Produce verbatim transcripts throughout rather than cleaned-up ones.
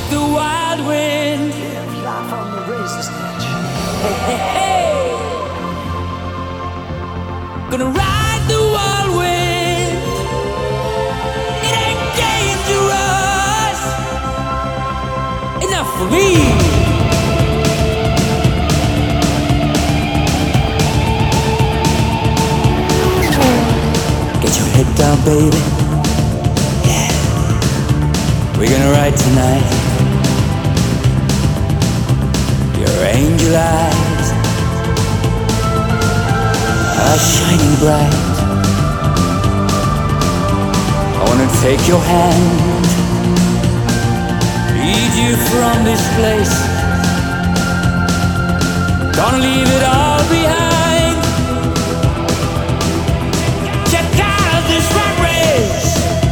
the wild wind. Live life on the razor's edge. Hey, hey, hey. Gonna ride the wild wind. It ain't dangerous enough for me. Get your head down, baby. Yeah. We're gonna ride tonight. Your angel eyes are shining bright. I wanna take your hand, lead you from this place. Gonna leave it all behind. Check out this rat race.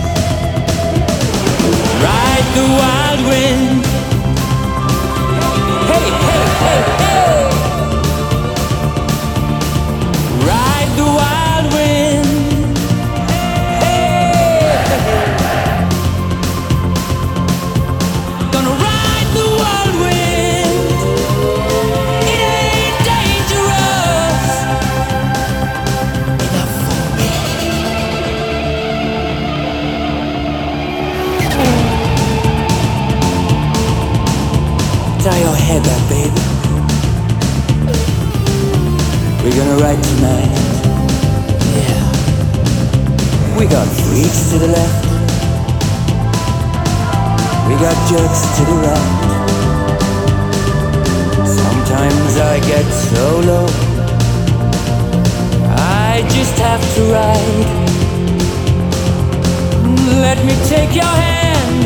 Ride the wild wind. Hey, hey, hey, hey. Ride the wild wind. Hey, hey, hey. Gonna ride the wild wind. It ain't dangerous enough for me. Tie your head up, baby. We're gonna ride tonight. Yeah. We got freaks to the left. We got jerks to the right. Sometimes I get so low, I just have to ride. Let me take your hand,